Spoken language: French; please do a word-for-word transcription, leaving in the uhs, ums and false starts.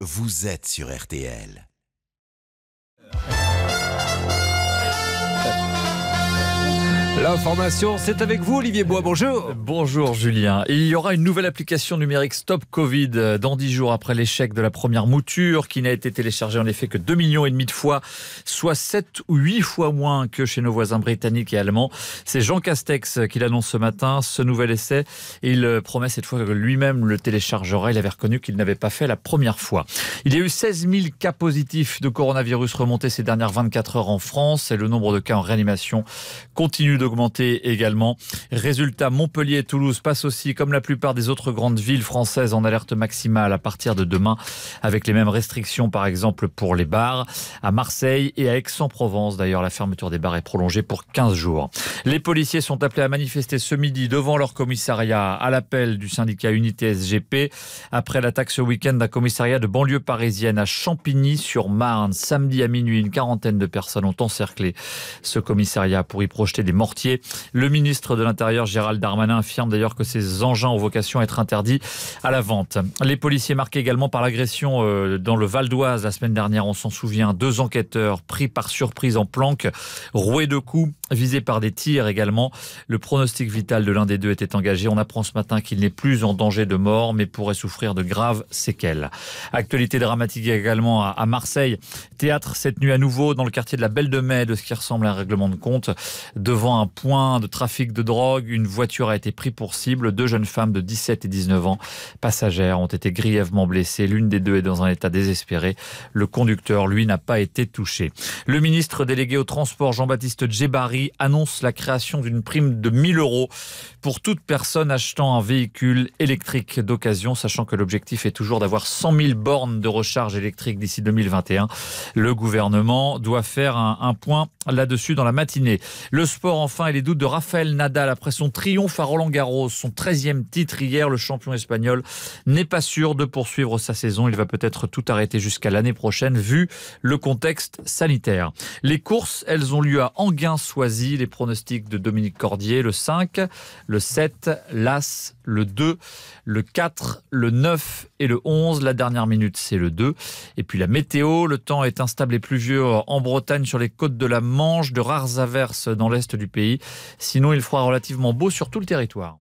vous êtes sur R T L. L'information, c'est avec vous, Olivier Bois. Bonjour. Bonjour, Julien. Il y aura une nouvelle application numérique Stop Covid dans dix jours après l'échec de la première mouture, qui n'a été téléchargée en effet que deux virgule cinq millions de fois, soit sept ou huit fois moins que chez nos voisins britanniques et allemands. C'est Jean Castex qui l'annonce ce matin, ce nouvel essai. Et il promet cette fois que lui-même le téléchargera. Il avait reconnu qu'il n'avait pas fait la première fois. Il y a eu seize mille cas positifs de coronavirus remontés ces dernières vingt-quatre heures en France. Et le nombre de cas en réanimation continue d'augmenter également. Résultat, Montpellier et Toulouse passent aussi, comme la plupart des autres grandes villes françaises, en alerte maximale à partir de demain, avec les mêmes restrictions par exemple pour les bars. À Marseille et à Aix-en-Provence, d'ailleurs, la fermeture des bars est prolongée pour quinze jours. Les policiers sont appelés à manifester ce midi devant leur commissariat à l'appel du syndicat Unité S G P après l'attaque ce week-end d'un commissariat de banlieue parisienne à Champigny-sur-Marne. Samedi à minuit, une quarantaine de personnes ont encerclé ce commissariat pour y projeter des mortiers. Le ministre de l'Intérieur, Gérald Darmanin, affirme d'ailleurs que ces engins ont vocation à être interdits à la vente. Les policiers marqués également par l'agression dans le Val d'Oise la semaine dernière, on s'en souvient. Deux enquêteurs pris par surprise en planque, roués de coups, visés par des tirs également. Le pronostic vital de l'un des deux était engagé. On apprend ce matin qu'il n'est plus en danger de mort, mais pourrait souffrir de graves séquelles. Actualité dramatique également à Marseille. Théâtre cette nuit à nouveau dans le quartier de la Belle de Mai de ce qui ressemble à un règlement de compte. Devant un point de trafic de drogue, une voiture a été prise pour cible. Deux jeunes femmes de dix-sept et dix-neuf ans, passagères, ont été grièvement blessées. L'une des deux est dans un état désespéré. Le conducteur, lui, n'a pas été touché. Le ministre délégué au transport, Jean-Baptiste Djebbari, annonce la création d'une prime de mille euros pour toute personne achetant un véhicule électrique d'occasion, sachant que l'objectif est toujours d'avoir cent mille bornes de recharge électrique d'ici deux mille vingt et un. Le gouvernement doit faire un, un point là-dessus dans la matinée. Le sport, enfin, et les doutes de Rafael Nadal après son triomphe à Roland-Garros, son treizième titre hier. Le champion espagnol n'est pas sûr de poursuivre sa saison. Il va peut-être tout arrêter jusqu'à l'année prochaine, vu le contexte sanitaire. Les courses, elles ont lieu à Enghien-Soisy. Les pronostics de Dominique Cordier: le cinq, le sept, l'As, le deux, le quatre, le neuf et le onze. La dernière minute, c'est le deux. Et puis la météo, le temps est instable et pluvieux en Bretagne, sur les côtes de la Manche, de rares averses dans l'est du pays. Sinon, il fera relativement beau sur tout le territoire.